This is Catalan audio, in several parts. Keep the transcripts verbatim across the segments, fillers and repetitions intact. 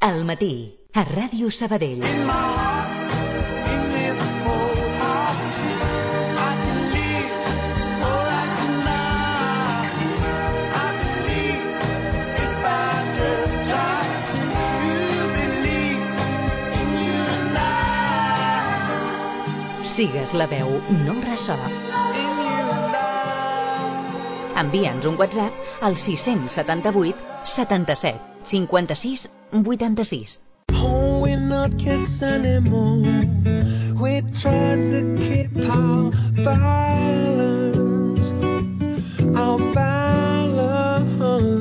Al matí, a Ràdio Sabadell. Sigues la veu, no ressò. Envia'ns un WhatsApp al sis set vuit setanta-set cinquanta-sis vuitanta-sis. Oh, we're not kids anymore. We try to keep our balance, our balance.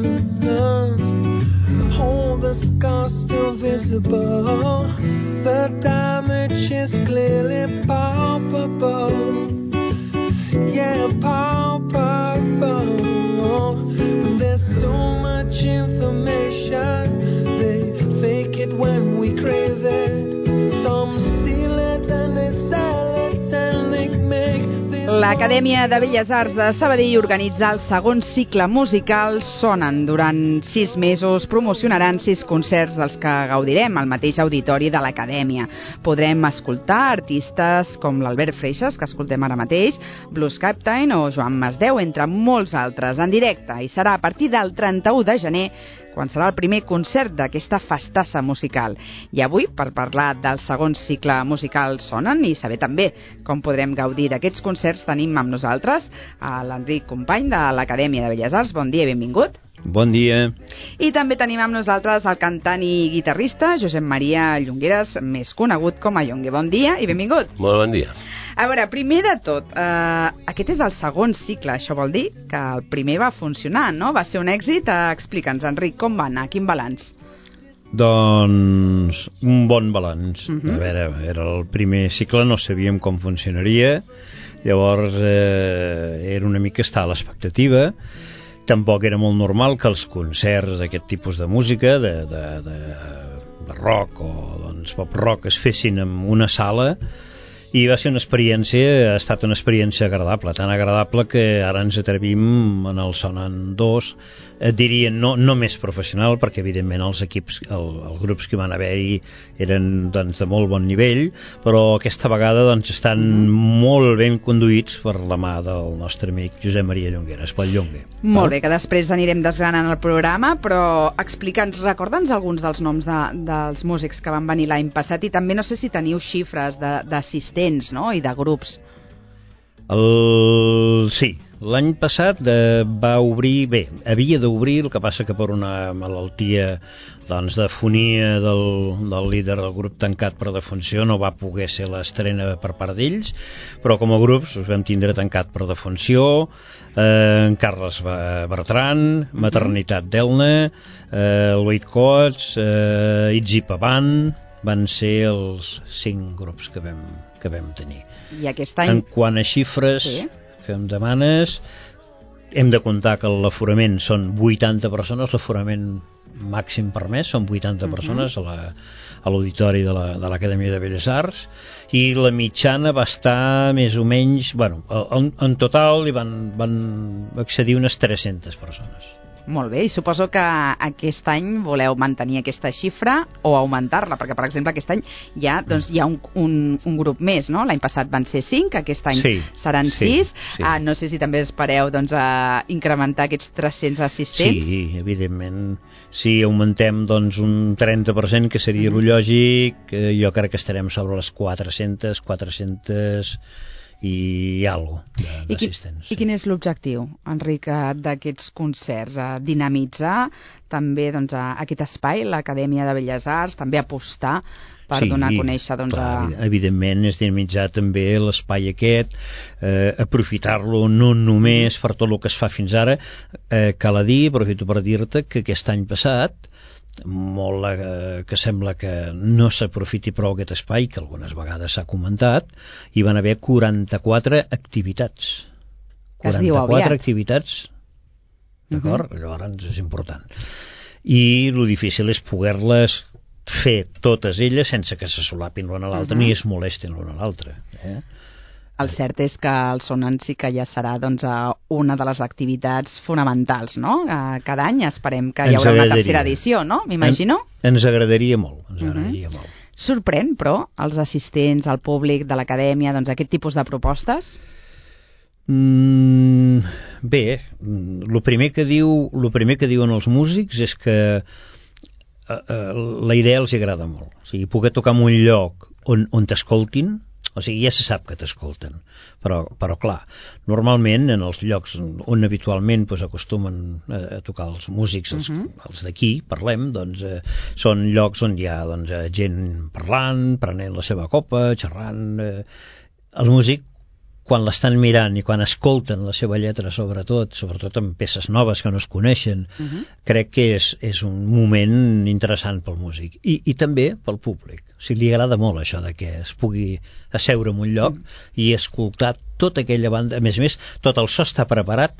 Oh, the scars still visible. The damage is clearly palpable. Yeah, palpable. There's too much information. They fake it when we crave it. Some steal it and they sell it and they make this. L'Acadèmia de Belles Arts de Sabadell organitza el segon cicle musical Sonen. Durant sis mesos promocionaran sis concerts dels que gaudirem al mateix auditori de l'Acadèmia. Podrem escoltar artistes com l'Albert Freixas, que escoltem ara mateix, Blues Captain o Joan Masdeu, entre molts altres, en directe, i serà a partir del trenta-u de gener, quan serà el primer concert d'aquesta festassa musical. I avui, per parlar del segon cicle musical Sonen i saber també com podrem gaudir d'aquests concerts, tenim amb nosaltres a l'Enric Company de l'Acadèmia de Belles Arts. Bon dia i benvingut. Bon dia. I també tenim amb nosaltres el cantant i guitarrista Josep Maria Llongueras, més conegut com a Llongue. Bon dia i benvingut. Molt bon dia. A veure, primer de tot, eh, aquest és el segon cicle, això vol dir que el primer va funcionar, no? Va ser un èxit. Eh, Explica'ns, Enric, com va anar? Quin balanç? Doncs un bon balanç. Uh-huh. A veure, era el primer cicle, no sabíem com funcionaria, llavors eh, era una mica estar a l'expectativa. Tampoc era molt normal que els concerts d'aquest tipus de música, de, de, de, de rock o doncs, pop rock, es fessin en una sala, i va ser una experiència, ha estat una experiència agradable, tan agradable que ara ens atrevim en el Sonen dos, et diria no, no més professional, perquè evidentment els equips, el, els grups que van haver-hi eren doncs, de molt bon nivell, però aquesta vegada doncs, estan molt ben conduïts per la mà del nostre amic Josep Maria Llongueras, pel Llongue. Molt bé, que després anirem desgranant el programa, però explica'ns, recorda'ns alguns dels noms de, dels músics que van venir l'any passat, i també no sé si teniu xifres d'assistents, no? I de grups. El... Sí, l'any passat eh, va obrir, bé, havia d'obrir, el que passa que per una malaltia doncs, de fonia del, del líder del grup tancat per defunció no va poder ser l'estrena per part d'ells, però com a grups us vam tindre tancat per defunció, eh, en Carles Bertran, Maternitat d'Elna, eh, el Wade Coats, eh, Itzi Pavant, van ser els cinc grups que vam, que vam tenir. I aquest any... En quant a xifres sí. que em demanes, hem de comptar que l'aforament són vuitanta persones, l'aforament màxim permès són vuitanta uh-huh. persones a, la, a l'auditori de, la, de l'Acadèmia de Belles Arts, i la mitjana va estar més o menys, bueno, en, en total hi van, van accedir unes tres-centes persones. Molt bé, i suposo que aquest any voleu mantenir aquesta xifra o augmentar-la, perquè per exemple aquest any ja, doncs, hi ha un, un, un grup més, no? L'any passat van ser cinc, aquest any sí, seran sí, sis. Sí. Ah, no sé si també espereu doncs, a incrementar aquests tres-cents assistents. Sí, evidentment. Si augmentem doncs, un trenta per cent, que seria mm-hmm. lo lògic, jo crec que estarem sobre les quatre-centes, quatre-centes i alguna cosa d'assistents. I, I quin és l'objectiu, Enric, d'aquests concerts? A dinamitzar també doncs, a aquest espai, l'Acadèmia de Belles Arts, també apostar per sí, donar a conèixer doncs, clar, a... evidentment és dinamitzar també l'espai aquest, eh, aprofitar-lo no només per tot el que es fa fins ara, eh, cal a dir, aprofito per dir-te que aquest any passat molt eh, que sembla que no s'aprofiti prou aquest espai, que algunes vegades s'ha comentat, hi van haver quaranta-quatre activitats. quaranta-quatre activitats, d'acord? Uh-huh. Llavors és important. I el difícil és poder-les fer totes elles sense que se solapin l'una a l'altra, uh-huh. ni es molestin l'una a l'altra. Eh? El cert és que el Sonen sí que ja serà doncs, una de les activitats fonamentals, no? Cada any esperem que hi haurà una tercera edició, no? M'imagino? En, ens agradaria molt, ens agradaria uh-huh. molt. Sorprèn, però, els assistents, el públic de l'acadèmia, doncs aquest tipus de propostes? Mm, bé, el primer que diu, el primer que diuen els músics és que uh, uh, la idea els agrada molt. O sigui, poder tocar en un lloc on, on t'escoltin, o sigui, ja se sap que t'escolten, però, però clar, normalment en els llocs on habitualment pues, acostumen a, a tocar els músics, els, uh-huh. els d'aquí, parlem, doncs eh, són llocs on hi ha doncs, gent parlant, prenent la seva copa, xerrant. Eh, el músic, quan l'estan mirant i quan escolten la seva lletra, sobretot, sobretot en peces noves que no es coneixen, uh-huh. crec que és, és un moment interessant pel músic. I, i també pel públic. O sigui, li agrada molt això de que es pugui asseure en un lloc uh-huh. i escoltar tota aquella banda. A més a més, tot el so està preparat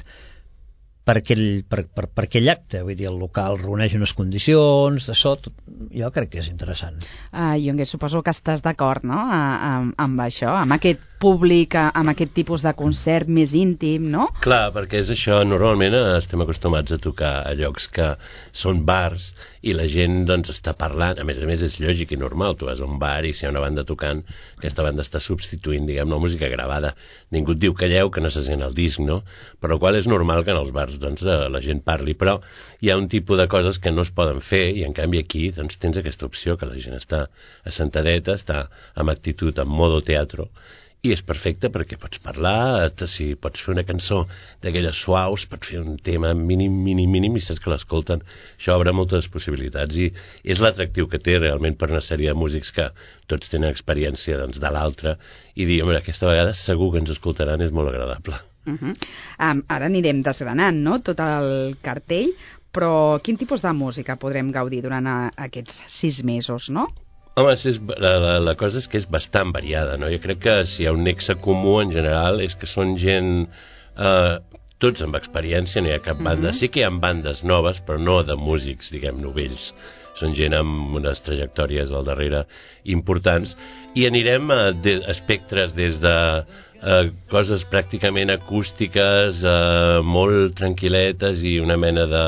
per aquell, per, per, per aquell acte, vull dir, el local reuneix unes condicions de so, tot, jo crec que és interessant. Uh, jo suposo que estàs d'acord, no?, uh, amb, amb això, amb aquest públic, amb aquest tipus de concert més íntim, no? Clar, perquè és això, normalment estem acostumats a tocar a llocs que són bars i la gent doncs està parlant, a més a més és lògic i normal, tu vas a un bar i si hi ha una banda tocant, aquesta banda està substituint, diguem, la música gravada. Ningú et diu calleu que no se sent el disc, no? Per la qual és normal que en els bars doncs, la gent parli, però hi ha un tipus de coses que no es poden fer i en canvi aquí doncs, tens aquesta opció que la gent està assentadeta, està amb actitud, en modo teatro, i és perfecte perquè pots parlar, si pots fer una cançó d'aquelles suaus, pots fer un tema mínim, mínim, mínim i saps que l'escolten. Això obre moltes possibilitats i és l'atractiu que té realment per una sèrie de músics que tots tenen experiència doncs, de l'altra i dir, home, aquesta vegada segur que ens escoltaran, és molt agradable. Uh-huh. Um, ara anirem desgranant, no?, tot el cartell, però quin tipus de música podrem gaudir durant a, aquests sis mesos, no? Home, és, la, la, la cosa és que és bastant variada, no? Jo crec que si hi ha un nexe comú en general és que són gent, eh, tots amb experiència, no hi ha cap banda. Uh-huh. Sí que hi ha bandes noves, però no de músics, diguem, novells. Són gent amb unes trajectòries al darrere importants. I anirem a de, espectres des de eh, coses pràcticament acústiques, eh, molt tranquil·letes i una mena de,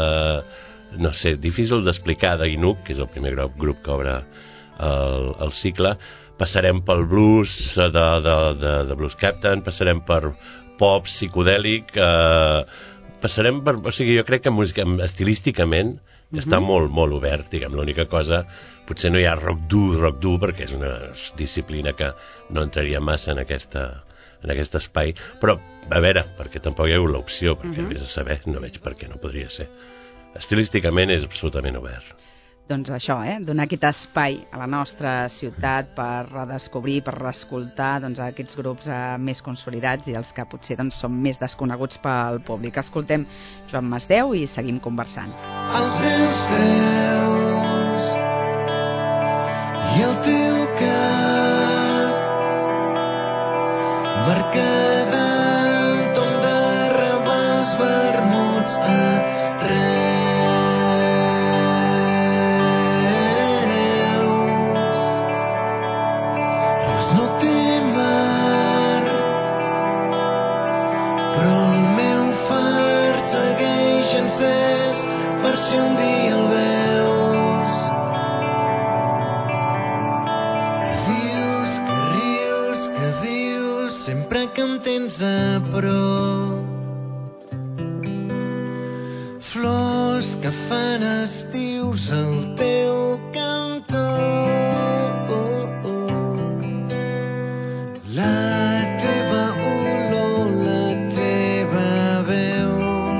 no sé, difícil d'explicar, de Inuk, que és el primer grup, grup que obre El, el cicle, passarem pel blues de, de, de, de Blues Captain, passarem per pop psicodèlic, eh, passarem per... O sigui, jo crec que música, estilísticament uh-huh. està molt, molt obert, diguem, l'única cosa, potser no hi ha rock dur, rock dur, perquè és una disciplina que no entraria massa en aquesta en aquest espai, però a veure, perquè tampoc hi ha hagut l'opció, perquè uh-huh. vés a saber, no veig per què no podria ser. Estilísticament és absolutament obert. Doncs això, eh? Donar aquest espai a la nostra ciutat per redescobrir, per reescoltar doncs, aquests grups eh, més consolidats i els que potser doncs, són més desconeguts pel públic. Escoltem Joan Masdeu i seguim conversant. Els meus peus i el teu cap marcada en tom de rebels vermuts arreu. No té mar, però el meu far segueix encès per si un dia el veus. Dius que rius, que dius, sempre que em tens a prop. Flors que fan estius al teu cantó. La teva olor, la teva veu,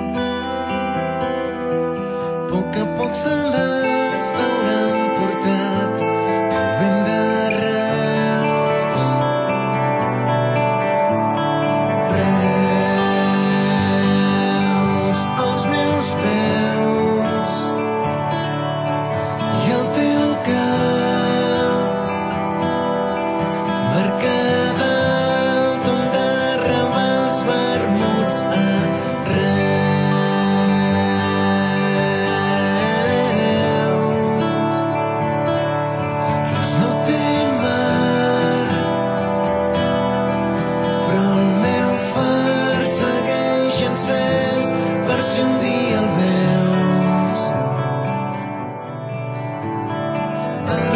a poc a poc se les hauran portat el vent de Reus. Reus, als meus peus,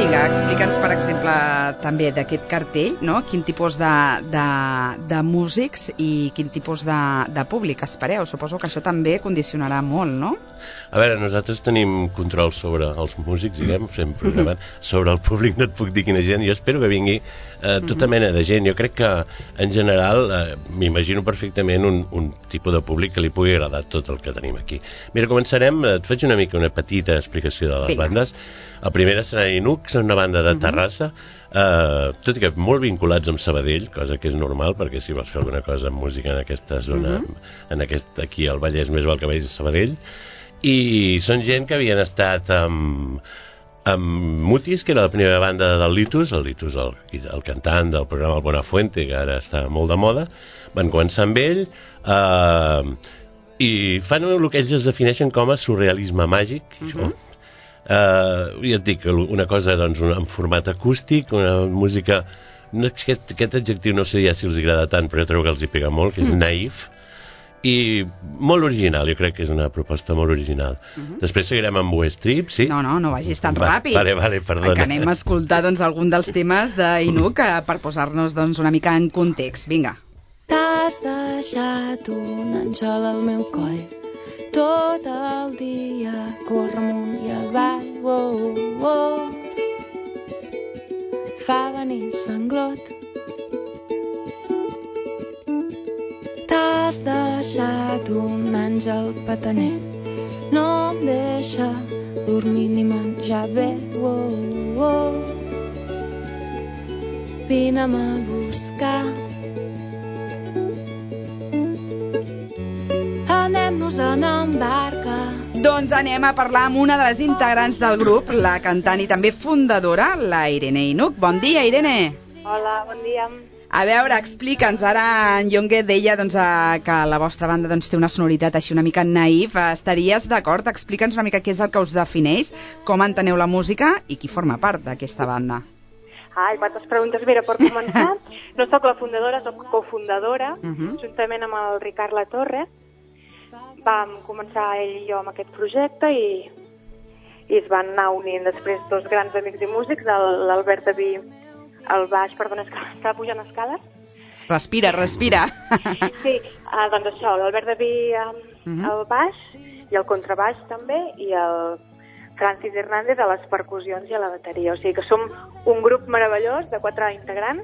Vinga, explica'ns, per exemple, també d'aquest cartell, no? Quin tipus de, de, de músics i quin tipus de, de públic espereu. Suposo que això també condicionarà molt, no? A veure, nosaltres tenim control sobre els músics, diguem, sempre programant, sobre el públic no et puc dir quina gent. Jo espero que vingui eh, tota mena de gent. Jo crec que, en general, eh, m'imagino perfectament un, un tipus de públic que li pugui agradar tot el que tenim aquí. Mira, començarem, et faig una mica una petita explicació de les Vinga. bandes. La primera serà Inuk, que és una banda de Terrassa, eh, tot i que molt vinculats amb Sabadell, cosa que és normal, perquè si vols fer alguna cosa amb música en aquesta zona, en aquest, aquí al Vallès, més val que vagis a Sabadell, i són gent que havien estat amb, amb Mutis, que era la primera banda del Litus, el Litus, el, el cantant del programa El Buenafuente, que ara està molt de moda, van començar amb ell, eh, i fan el que ells es defineixen com a surrealisme màgic, uh -huh. això. Uh, ja et dic, una cosa doncs, un, en format acústic, una música, no, aquest, aquest adjectiu no sé ja si els agrada tant, però jo trobo que els hi pega molt, que és mm. naïf, i molt original, jo crec que és una proposta molt original. Uh -huh. Després seguirem amb West Trip, sí? No, no, no vagis tan Va, ràpid. Vale, vale, perdona. Que anem a escoltar doncs, algun dels temes d'Inuk per posar-nos doncs, una mica en context. Vinga. T'has deixat un àngel al meu coll, tot el dia corre amunt i avall, oh, oh. Fa venir sanglot. T'has deixat un àngel petaner, no em deixa dormir ni menjar bé, oh, oh. Vine'm a buscar. Anem-nos a anar en barca. Doncs anem a parlar amb una de les integrants del grup, la cantant i també fundadora, la Irene Inuk. Bon dia, Irene. Hola, bon dia. A veure, explica'ns, ara en Jonge deia doncs, que la vostra banda doncs, té una sonoritat així una mica naïf. Estaries d'acord? Explica'ns una mica què és el que us defineix, com enteneu la música i qui forma part d'aquesta banda. Ai, quantes preguntes. Mira, per començar, no sóc la fundadora, sóc cofundadora, uh -huh. juntament amb el Ricard Latorre. Vam començar ell i jo amb aquest projecte i, i es van anar unint després dos grans amics i músics, l'Albert Daví al baix, perdona, és que estava pujant escales. Respira, respira. Sí, uh, doncs això, l'Albert Daví um, uh -huh. al baix i el contrabaix també, i el Francis Hernández a les percussions i a la bateria. O sigui que som un grup meravellós de quatre integrants.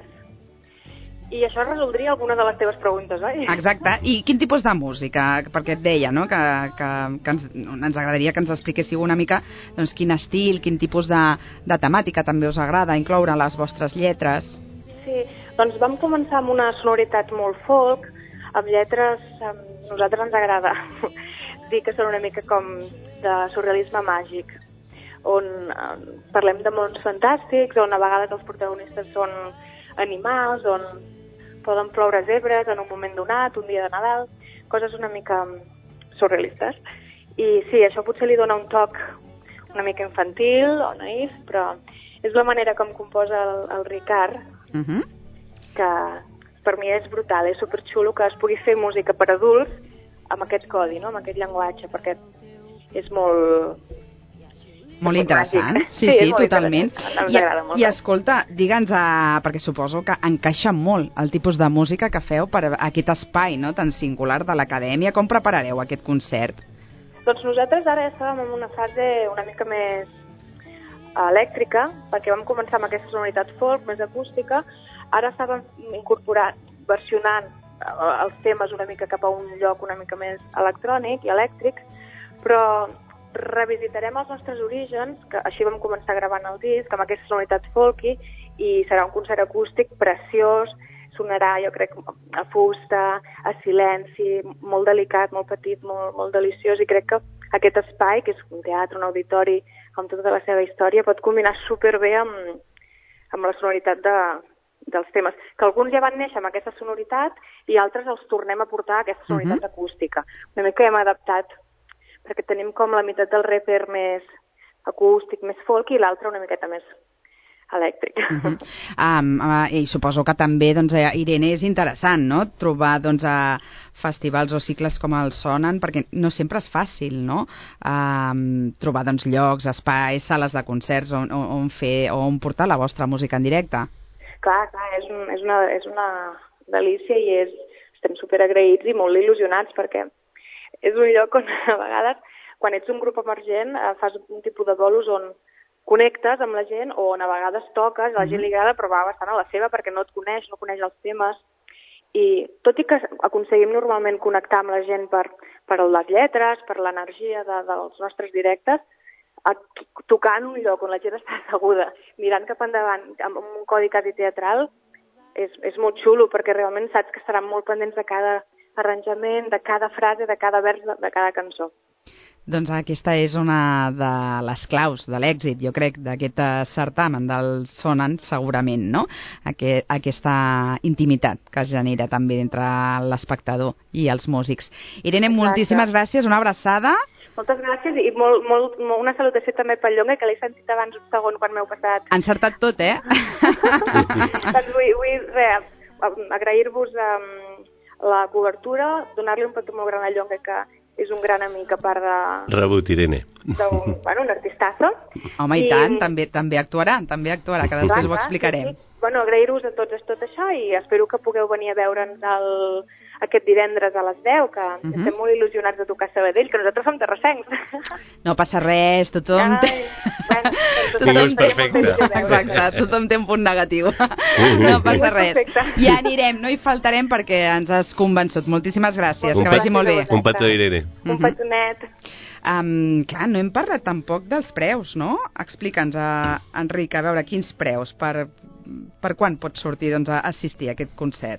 I això resoldria alguna de les teves preguntes, oi? Exacte. I quin tipus de música? Perquè et deia, no?, que, que, que ens, ens agradaria que ens expliquéssiu una mica doncs, quin estil, quin tipus de, de temàtica també us agrada incloure en les vostres lletres. Sí, doncs vam començar amb una sonoritat molt folk, amb lletres, a nosaltres ens agrada dir que són una mica com de surrealisme màgic, on eh, parlem de mons fantàstics, on a vegades els protagonistes són animals, on poden ploure zebres en un moment donat, un dia de Nadal, coses una mica surrealistes. I sí, això potser li dona un toc una mica infantil o naïf, però és la manera com composa el, el Ricard, uh -huh. que per mi és brutal, és superxulo que es pugui fer música per adults amb aquest codi, no?, amb aquest llenguatge, perquè és molt... Molt interessant, sí, sí, sí, totalment. I, molt. I escolta, digue'ns, uh, perquè suposo que encaixa molt el tipus de música que feu per aquest espai, no?, tan singular de l'acadèmia. Com preparareu aquest concert? Doncs nosaltres ara estàvem en una fase una mica més elèctrica, perquè vam començar amb aquesta sonoritat folk, més acústica. Ara estàvem incorporant, versionant els temes una mica cap a un lloc una mica més electrònic i elèctric, però revisitarem els nostres orígens, que així vam començar gravant el disc, amb aquesta sonoritat folky, i serà un concert acústic preciós, sonarà, jo crec, a fusta, a silenci, molt delicat, molt petit, molt, molt deliciós, i crec que aquest espai, que és un teatre, un auditori, amb tota la seva història, pot combinar superbé amb, amb la sonoritat de, dels temes, que alguns ja van néixer amb aquesta sonoritat i altres els tornem a portar a aquesta sonoritat uh-huh. acústica. Una mica hem adaptat, perquè tenim com la meitat del reper més acústic, més folk, i l'altre una miqueta més elèctric. Uh-huh. um, uh, I suposo que també, doncs, eh, Irene, és interessant, no?, trobar, doncs, a festivals o cicles com el Sonen, perquè no sempre és fàcil, no?, um, trobar, doncs, llocs, espais, sales de concerts on, on, on fer, on portar la vostra música en directe. Clar, clar, és, un, és, una, és una delícia i és, estem superagraïts i molt il·lusionats perquè és un lloc on a vegades, quan ets un grup emergent, eh, fas un tipus de bolos on connectes amb la gent o on a vegades toques, a la gent li agrada, però va bastant a la seva perquè no et coneix, no coneix els temes. I tot i que aconseguim normalment connectar amb la gent per, per les lletres, per l'energia de, dels nostres directes, a tocar en un lloc on la gent està asseguda, mirant cap endavant, amb un codi quasi teatral, és, és molt xulo, perquè realment saps que estaran molt pendents de cada arranjament, de cada frase, de cada vers, de, de cada cançó. Doncs aquesta és una de les claus de l'èxit, jo crec, d'aquest certamen del Sonen, segurament, no? Aquest, aquesta intimitat que es genera també entre l'espectador i els músics. Irene, Exacte. Moltíssimes gràcies, una abraçada. Moltes gràcies i molt, molt, molt, una salutació també pel Llonga, que l'he sentit abans un segon quan m'heu passat. Ha encertat tot, eh? Doncs vull, vull res, agrair-vos um, la cobertura, donar-li un petó molt gran al Llonga, que és un gran amic a part de... Rebut, Irene. d'un, bueno, un artistazo. Home, i, I tant, també, també actuarà, també actuarà, que després ho explicarem. Sí, sí. Bueno, agrair-vos a tots tot això i espero que pugueu venir a veure'ns el, aquest divendres a les deu, que uh -huh. estem molt il·lusionats de tocar a Sabadell, que nosaltres som terrassencs. No passa res, tothom... Ai, bueno, tothom perfecte. Exacte, tothom té un punt negatiu. No passa res. Ja anirem, no hi faltarem perquè ens has convençut. Moltíssimes gràcies, un que vagi molt bé. Un petó, Irene. Un petonet. Um, clar, no hem parlat tampoc dels preus, no? Explica'ns, uh, Enric, a veure, quins preus, per, per quan pots sortir, doncs, a assistir a aquest concert?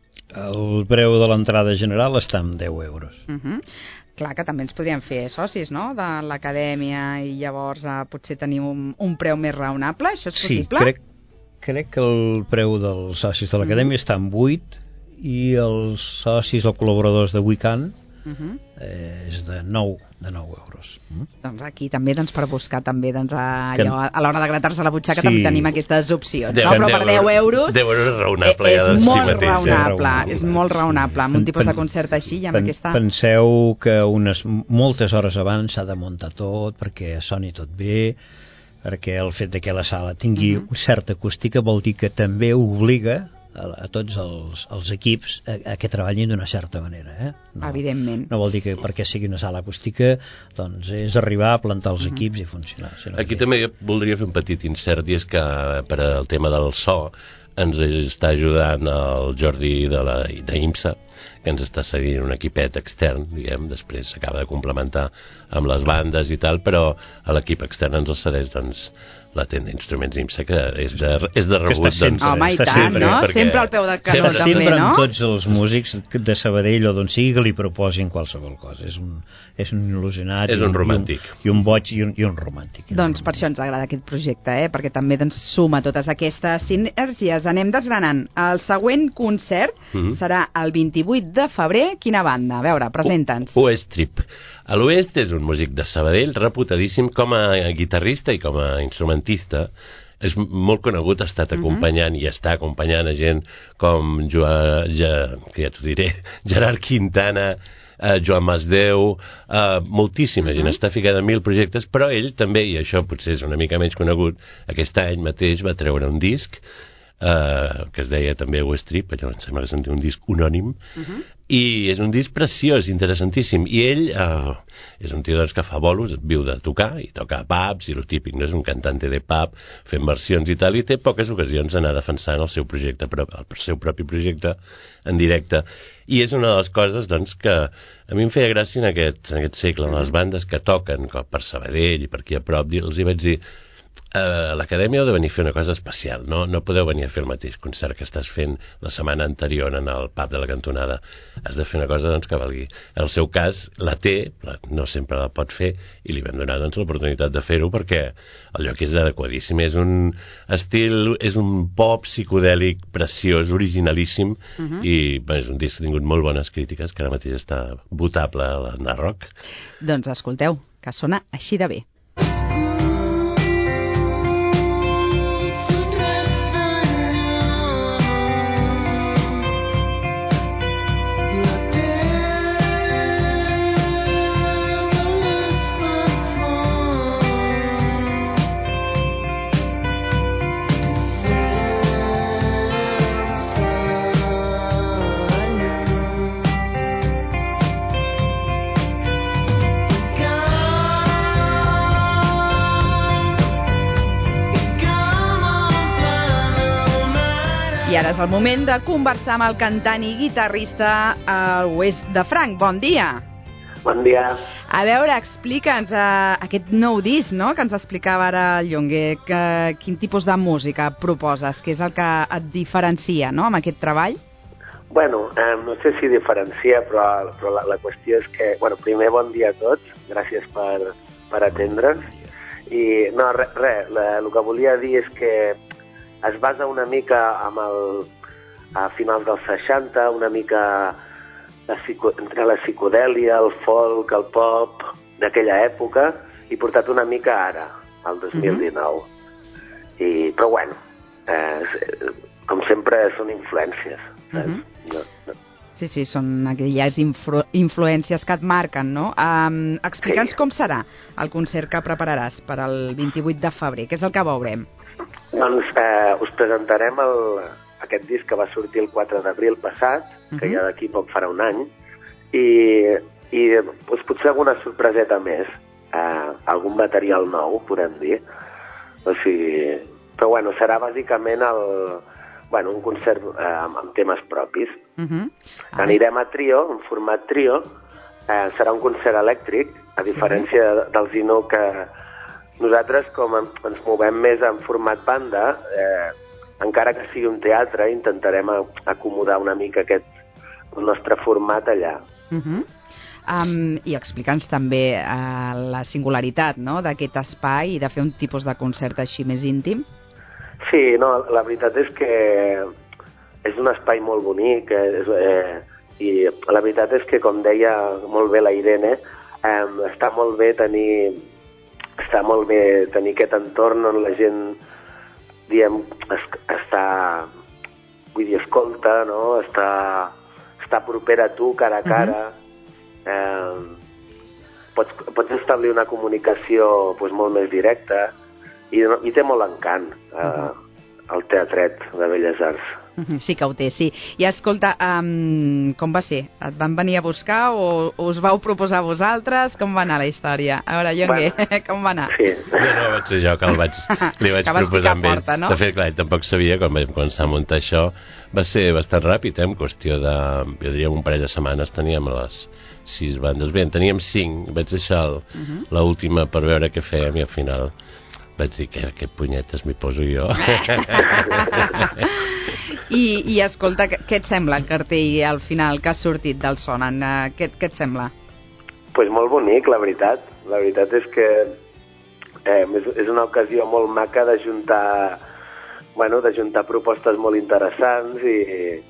El preu de l'entrada general està en deu euros. Uh -huh. Clar que també ens podríem fer socis, no?, de l'acadèmia i llavors uh, potser tenir un, un preu més raonable, això és possible? Sí, crec, crec que el preu dels socis de l'acadèmia uh -huh. està en vuit i els socis o col·laboradors de Weekend Uh -huh. eh, és de nou euros. Mm? Doncs aquí també, doncs, per buscar també, doncs, a, allò, a l'hora de gratar-se la butxaca, sí, també tenim aquestes opcions, deu, no? Però per deu euros, deu euros és raonable, és, ja és si molt mateix, raonable, ja. és molt raonable, amb un tipus de concert així i amb pen, aquesta... Penseu que unes moltes hores abans s'ha de muntar tot perquè soni tot bé, perquè el fet de que la sala tingui uh -huh. certa acústica vol dir que també obliga a, a tots els, els equips a, a que treballin d'una certa manera, eh? No, evidentment. No vol dir que perquè sigui una sala acústica doncs és arribar a plantar els uh -huh. equips i funcionar. Aquí que... també voldria fer un petit insert, i és que per al tema del so ens està ajudant el Jordi de la d'IMSA, que ens està seguint un equipet extern, diguem, després s'acaba de complementar amb les bandes i tal, però l'equip extern ens el cedeix, doncs, la tenda d'instruments IMSA, que és de, és de rebut. Sempre, doncs, home, i tant, sempre, no? Perquè... Sempre al peu del canó, sempre, també, sempre no? amb tots els músics de Sabadell o d'on sigui que li proposin qualsevol cosa. És un, és un il·lusionat. És un romàntic. I un, i un boig i un, i un romàntic. Doncs per això ens agrada aquest projecte, eh? Perquè també doncs, suma totes aquestes sinergies. Anem desgranant. El següent concert mm-hmm. serà el vint-i-vuit de febrer. Quina banda? A veure, presenta'ns. Oest Trip. A l'Oest és un músic de Sabadell reputadíssim com a guitarrista i com a instrumentista. És molt conegut, ha estat acompanyant uh-huh. i està acompanyant a gent com Joa, ja, que ja t'ho diré, Gerard Quintana, eh, Joan Masdeu, eh, moltíssima uh-huh. gent, està ficada en mil projectes, però ell també, i això potser és una mica menys conegut, aquest any mateix va treure un disc Uh, que es deia també West Trip, allò em sembla que se'n diu un disc unònim, uh-huh. i és un disc preciós, interessantíssim, i ell uh, és un tio doncs, que fa bolos, viu de tocar i toca pubs i lo típic, no és un cantante de pub fent versions i tal, i té poques ocasions d'anar defensant el seu projecte, el seu propi projecte en directe, i és una de les coses doncs, que a mi em feia gràcia en aquest, en aquest segle, en les bandes que toquen com per Sabadell i per aquí a prop, els hi vaig dir Uh, l'acadèmia heu de venir a fer una cosa especial, no, no podeu venir a fer el mateix concert que estàs fent la setmana anterior en el pub de la cantonada, has de fer una cosa doncs, que valgui. En el seu cas la té, no sempre la pot fer, i li vam donar doncs, l'oportunitat de fer-ho perquè el lloc és adequadíssim, és un estil, és un pop psicodèlic preciós, originalíssim, uh-huh. i bé, és un disc que ha tingut molt bones crítiques, que ara mateix està votable a l'Andar Rock. Doncs escolteu, que sona així de bé. So I ara és el moment de conversar amb el cantant i guitarrista el Oest de Franc. Bon dia. Bon dia. A veure, explica'ns uh, aquest nou disc, no?, que ens explicava ara el Llonguer. Que, quin tipus de música proposes? Què és el que et diferencia, no?, amb aquest treball? Bueno, eh, no sé si diferencia, però, però la, la qüestió és que... Bueno, primer, bon dia a tots. Gràcies per, per atendre'ns. I, no, res, re, el que volia dir és que es basa una mica amb el, a finals dels seixanta, una mica la psico, entre la psicodèlia, el folk, el pop d'aquella època, i portat una mica ara, al dos mil dinou. Mm-hmm. I, però bueno, eh, com sempre són influències. Mm-hmm. No, no. Sí, sí, són aquelles influ influències que et marquen, no? Um, Explica'ns sí. Com serà el concert que prepararàs per al vint-i-vuit de febrer, què és el que veurem? Doncs eh, us presentarem el, aquest disc que va sortir el quatre d'abril passat, uh-huh. que ja d'aquí poc farà un any, i, i doncs, potser alguna sorpreseta més, eh, algun material nou, podem dir. O sigui, però bueno, serà bàsicament el, bueno, un concert eh, amb, amb temes propis. Uh-huh. Anirem a trio, en format trio, eh, serà un concert elèctric, a diferència sí. del Zinó, que nosaltres, com ens movem més en format banda, eh, encara que sigui un teatre, intentarem acomodar una mica aquest, el nostre format allà. Uh-huh. um, I explica'ns també uh, la singularitat, no?, d'aquest espai i de fer un tipus de concert així més íntim. Sí, no, la veritat és que és un espai molt bonic, eh, eh, i la veritat és que, com deia molt bé la Irene, eh, està molt bé tenir... Està molt bé tenir aquest entorn on la gent, diem, es, està, vull dir, escolta, no? Està, està propera a tu, cara a cara. Uh-huh. eh, pots, pots establir una comunicació pues, molt més directa i, i té molt encant eh, uh-huh. el teatret de Belles Arts. Sí que ho té, sí. I escolta, um, com va ser? Et van venir a buscar o us vau proposar vosaltres? Com va anar la història? A veure, Llonguer, bueno, com va anar? Sí. No, no, vaig ser jo que el vaig, li vaig proposar amb ell. No? De fet, clar, tampoc sabia, quan vam començar a muntar això, va ser bastant ràpid, eh? En qüestió de, jo diria, un parell de setmanes teníem les sis bandes. Bé, en teníem cinc, vaig deixar uh-huh. l'última per veure què fèiem i al final vaig dir que què punyetes m'hi poso jo. I, I escolta, què et sembla el cartell al final que ha sortit del Sonen? Què, què et sembla? Pues molt bonic, la veritat. La veritat és que eh, és, és una ocasió molt maca de juntar, bueno, de juntar propostes molt interessants i,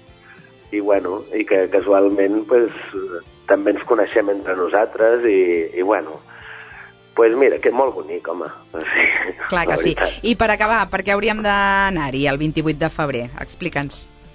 i, bueno, i que casualment pues, també ens coneixem entre nosaltres i, i bueno, pues mira, que molt bonic, home. Sí, clar que sí. I per acabar, per què hauríem d'anar-hi el vint-i-vuit de febrer? Explica'ns.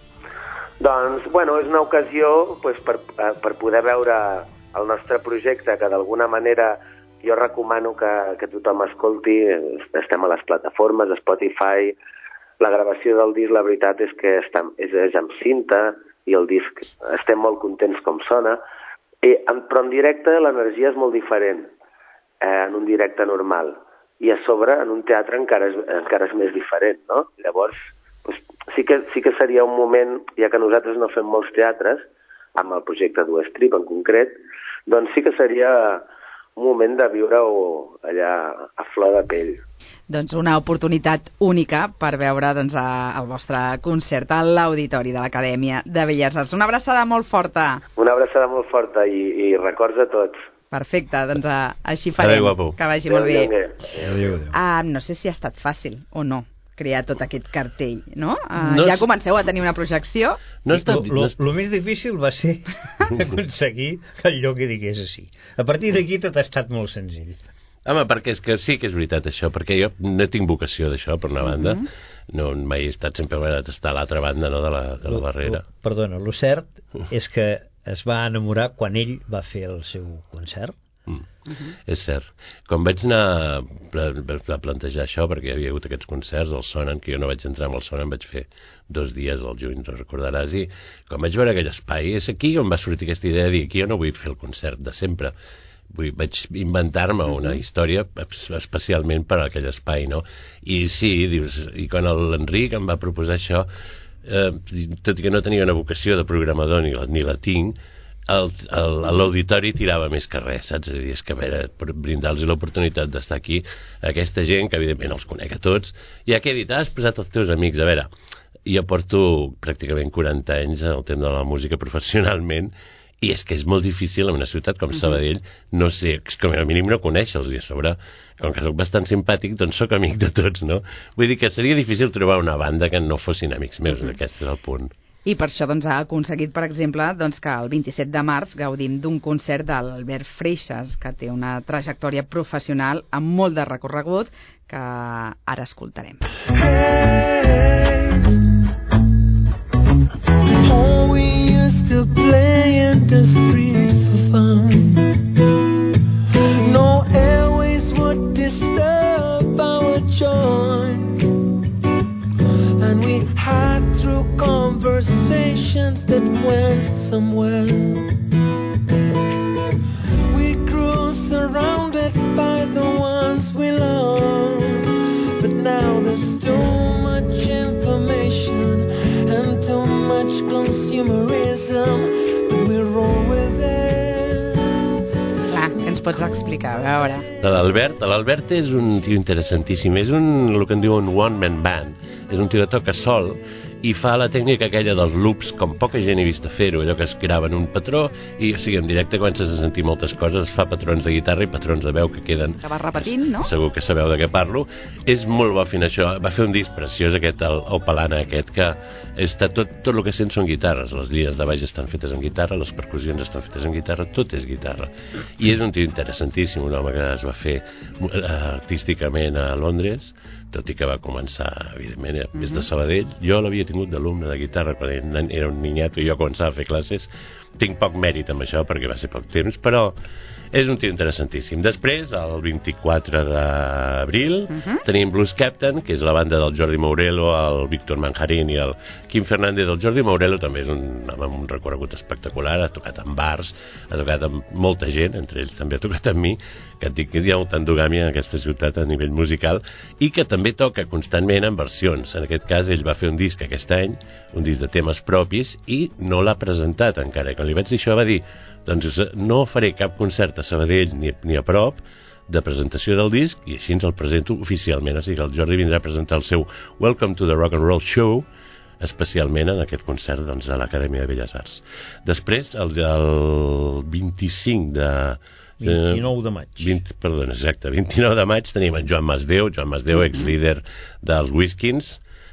Doncs, bueno, és una ocasió pues, per, per poder veure el nostre projecte, que d'alguna manera jo recomano que, que tothom escolti. Estem a les plataformes, a Spotify. La gravació del disc, la veritat és que està, és, és amb cinta i el disc estem molt contents com sona. I, en, però en directe l'energia és molt diferent. En un directe normal, i a sobre en un teatre encara és, encara és més diferent, no? Llavors, doncs, sí, que, sí que seria un moment, ja que nosaltres no fem molts teatres, amb el projecte d'U Strip en concret, doncs sí que seria un moment de viure-ho allà a flor de pell. Doncs una oportunitat única per veure doncs, el vostre concert a l'Auditori de l'Acadèmia de Belles Arts. Una abraçada molt forta. Una abraçada molt forta i, i records a tots. Perfecte, doncs uh, així farem. Adéu, guapo. Que vagi molt bé. Adéu, adéu. Uh, no sé si ha estat fàcil o no crear tot aquest cartell, no? Uh, no ja comenceu a tenir una projecció? No estat, lo, lo, lo més difícil va ser aconseguir que el Llonguer digués així. A partir d'aquí tot ha estat molt senzill. Home, perquè és que sí que és veritat això, perquè jo no tinc vocació d'això, per una banda. Uh-huh. No, mai he estat, sempre m'he anat a estar a l'altra banda, no, de la, de la barrera. Lo, lo, perdona, lo cert és que es va enamorar quan ell va fer el seu concert. Mm. Uh-huh. És cert. Quan vaig anar a plantejar això, perquè hi havia hagut aquests concerts, el Sonen, que jo no vaig entrar amb el Sonen, vaig fer dos dies al juny, no recordaràs, i quan vaig veure aquell espai, és aquí on va sortir aquesta idea de dir, aquí jo no vull fer el concert de sempre. Vull, vaig inventar-me una uh-huh. història especialment per a aquell espai, no? I sí, dius, i quan l'Enric em va proposar això, eh, tot i que no tenia una vocació de programador ni la, ni la tinc, el, el, l'auditori tirava més que res, saps? És a dir, és que a veure, per brindar-los l'oportunitat d'estar aquí, aquesta gent que evidentment els conec a tots, ja que he dit, ah, has posat els teus amics, a veure, jo porto pràcticament quaranta anys en el tema de la música professionalment, i és que és molt difícil en una ciutat com Sabadell, no sé, com a mínim no conèixer-los, i a sobre, com que soc bastant simpàtic, doncs sóc amic de tots, no? Vull dir que seria difícil trobar una banda que no fossin amics meus, uh-huh. Aquest és el punt. I per això doncs, ha aconseguit, per exemple, doncs, que el vint-i-set de març gaudim d'un concert d'Albert Freixas, que té una trajectòria professional amb molt de recorregut, que ara escoltarem. Hey, oh, we used to play in the street for fun. No airways would disturb our joy. And we had through conversations that went somewhere. We grew surrounded by the ones we love. But now there's too much information and too much consumerism. But we roll with it. Clar, que ens pots explicar, a veure. L'Albert, l'Albert és un tio interessantíssim. És un, el que en diuen one-man band. És un tio que toca sol i fa la tècnica aquella dels loops, com poca gent he vist a fer-ho, allò que es grava en un patró i, o sigui, en directe comences a sentir moltes coses, fa patrons de guitarra i patrons de veu que queden... Que va repetint, no? Segur que sabeu de què parlo. És molt bo fent això. Va fer un disc preciós aquest, el, el Palana aquest, que està tot, tot el que sent són guitarres. Les línies de baix estan fetes en guitarra, les percussions estan fetes en guitarra, tot és guitarra. I és un tio interessantíssim, un home que es va fer artísticament a Londres, tot i que va començar, evidentment, des de Sabadell. Jo l'havia tingut d'alumne de guitarra quan era un niñato i jo començava a fer classes. Tinc poc mèrit amb això perquè va ser poc temps, però és un tio interessantíssim. Després, el vint-i-quatre d'abril, uh-huh. tenim Blues Captain, que és la banda del Jordi Mourelo, el Víctor Manjarín i el Quim Fernández. El Jordi Mourelo també és un home amb un recorregut espectacular, ha tocat en bars, ha tocat amb molta gent, entre ells també ha tocat amb mi, que et dic que hi ha molta endogàmia en aquesta ciutat a nivell musical, i que també toca constantment en versions. En aquest cas, ell va fer un disc aquest any, un disc de temes propis, i no l'ha presentat encara. Quan li vaig dir això va dir, doncs no faré cap concert a Sabadell ni, ni a prop de presentació del disc, i així ens el presento oficialment. O sigui que el Jordi vindrà a presentar el seu Welcome to the Rock and Roll Show, especialment en aquest concert doncs, a l'Acadèmia de Belles Arts. Després, el, el vint-i-cinc de... vint-i-nou de maig. vint, perdona, exacte, vint-i-nou de maig tenim en Joan Masdeu, Joan Masdeu, mm-hmm. ex-líder dels Whiskins,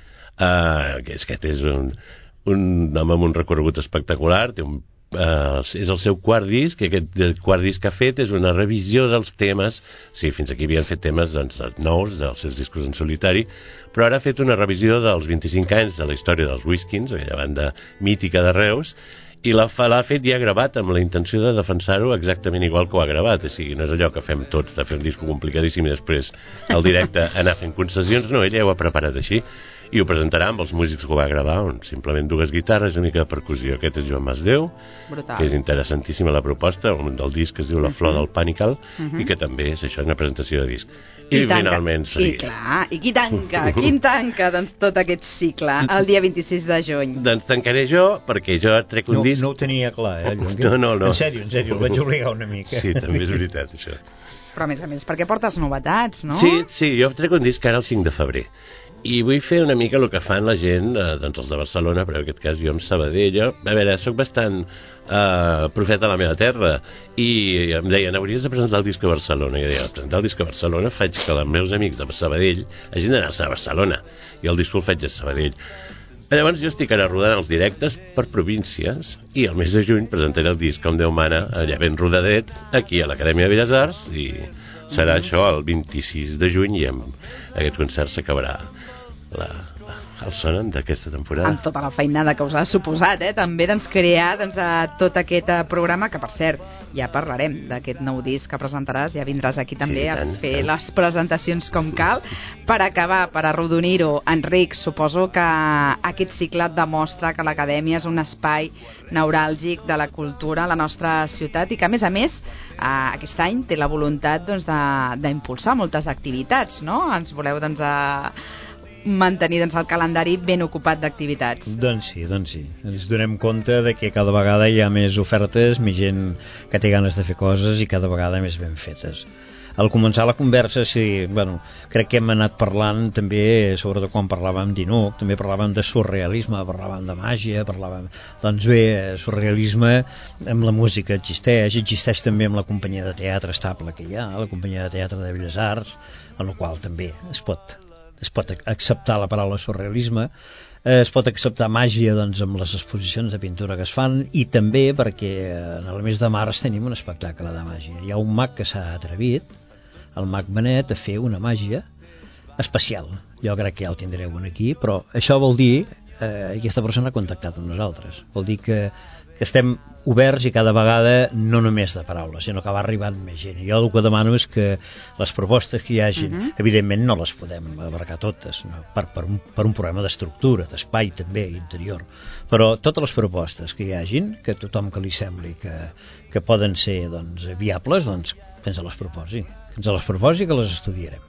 uh, que és, que és un, un home amb un recorregut espectacular, té un Uh, és el seu quart disc, i aquest quart disc que ha fet és una revisió dels temes. Sí, fins aquí havien fet temes doncs, nous dels seus discos en solitari, però ara ha fet una revisió dels vint-i-cinc anys de la història dels Whiskins, aquella banda mítica de Reus, i l'ha, l'ha fet i ha gravat amb la intenció de defensar-ho exactament igual que ho ha gravat. O sigui, no és allò que fem tots de fer un disc complicadíssim i després al directe anar fent concessions, no, ella ho ha preparat així i ho presentarà amb els músics que ho va gravar, on simplement dues guitarres i una mica de percussió. Aquest és Joan Masdeu, brutal, que és interessantíssima la proposta, un del disc que es diu La Flor uh-huh. del Pànical, uh-huh. i que també és això, una presentació de disc. I, I finalment seria... I clar, i qui tanca? Quin tanca doncs, tot aquest cicle el dia vint-i-sis de juny? Doncs tancaré jo, perquè jo trec un no, disc... No ho tenia clar, eh? No, no, no. En sèrio, en sèrio, el vaig obligar una mica. Sí, també és veritat, això. Però a més a més, perquè portes novetats, no? Sí, sí, jo trec un disc ara el cinc de febrer. I vull fer una mica el que fan la gent, eh, doncs els de Barcelona, però en aquest cas jo amb Sabadell. Jo, a veure, soc bastant eh, profeta a la meva terra, i em deien, hauries de presentar el disc a Barcelona. I jo deia, presentar el disc a Barcelona faig que els meus amics de Sabadell hagin d'anar-se a Barcelona, i el disc el faig a Sabadell. Llavors jo estic ara rodant els directes per províncies, i el mes de juny presentaré el disc com Déu mana, allà ben rodadet, aquí a l'Acadèmia de Belles Arts, i serà això el vint-i-sis de juny, i amb aquest concert s'acabarà la, la, el sonen d'aquesta temporada. Amb tota la feinada que us ha suposat, eh? També doncs, crear doncs, tot aquest programa, que per cert, ja parlarem d'aquest nou disc que presentaràs, ja vindràs aquí també sí, tant, a fer tant. les presentacions com cal. Per acabar, per arrodonir-ho, Enric, suposo que aquest cicle demostra que l'Acadèmia és un espai neuràlgic de la cultura a la nostra ciutat, i que a més a més eh, aquest any té la voluntat doncs, d'impulsar moltes activitats, no? Ens voleu doncs, a mantenir doncs, el calendari ben ocupat d'activitats. Doncs sí, doncs sí. Ens donem compte de que cada vegada hi ha més ofertes, més gent que té ganes de fer coses i cada vegada més ben fetes. Al començar la conversa, sí, bueno, crec que hem anat parlant també, sobretot quan parlàvem d'Inuc, també parlàvem de surrealisme, parlàvem de màgia, parlàvem... Doncs bé, surrealisme amb la música existeix, existeix també amb la companyia de teatre estable que hi ha, la companyia de teatre de Belles Arts, en la qual també es pot, es pot acceptar la paraula surrealisme, es pot acceptar màgia doncs, amb les exposicions de pintura que es fan, i també perquè en el mes de març tenim un espectacle de màgia. Hi ha un mag que s'ha atrevit, el mag Benet, a fer una màgia especial. Jo crec que ja el tindreu aquí, però això vol dir eh, aquesta persona ha contactat amb nosaltres. Vol dir que, que estem oberts i cada vegada no només de paraules, sinó que va arribant més gent. Jo el que demano és que les propostes que hi hagin, uh-huh. evidentment no les podem abarcar totes, no? per, per, un, per un problema d'estructura, d'espai també, interior, però totes les propostes que hi hagin, que tothom que li sembli que, que poden ser doncs, viables, doncs que ens les proposi, que ens les proposi que les estudiarem.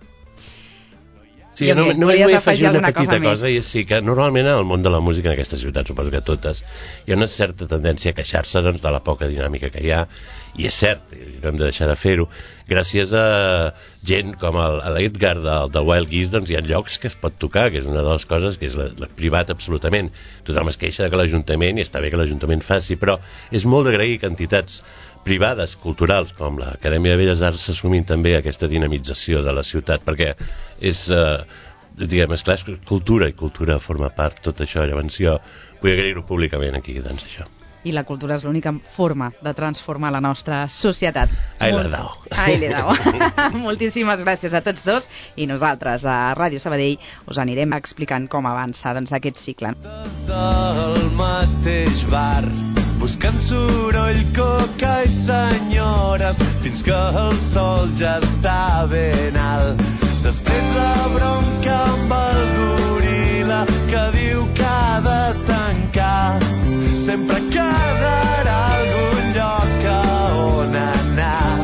Sí, no, només vull afegir una petita cosa, cosa i és sí, que normalment en el món de la música en aquesta ciutat, suposo que totes, hi ha una certa tendència a queixar-se doncs, de la poca dinàmica que hi ha, i és cert, i no hem de deixar de fer-ho, gràcies a gent com l'Edgar del, del Wild Geese, doncs hi ha llocs que es pot tocar, que és una de les coses que és la, la privat absolutament. Tothom es queixa que l'Ajuntament, i està bé que l'Ajuntament faci, però és molt d'agrair que entitats privades, culturals, com l'Acadèmia de Belles Arts, s'assumin també aquesta dinamització de la ciutat, perquè és, eh, diguem, esclar, és cultura, i cultura forma part tot això. Llavors jo vull agrair-ho públicament aquí, doncs això. I la cultura és l'única forma de transformar la nostra societat. Ai, la dau. Ai, la dau. Moltíssimes gràcies a tots dos, i nosaltres a Ràdio Sabadell us anirem explicant com avança doncs, aquest cicle. Del mateix bar, buscant soroll, coca i senyores, fins que el sol ja està ben alt. Després la bronca amb el goril·la que diu que ha de tancar. Sempre quedarà algun lloc a on anar.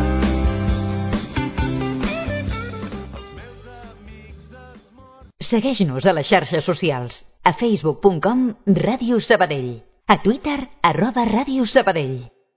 Segueix-nos a les xarxes socials. A facebook punt com Ràdio Sabadell. A Twitter, arroba Ràdio Sabadell.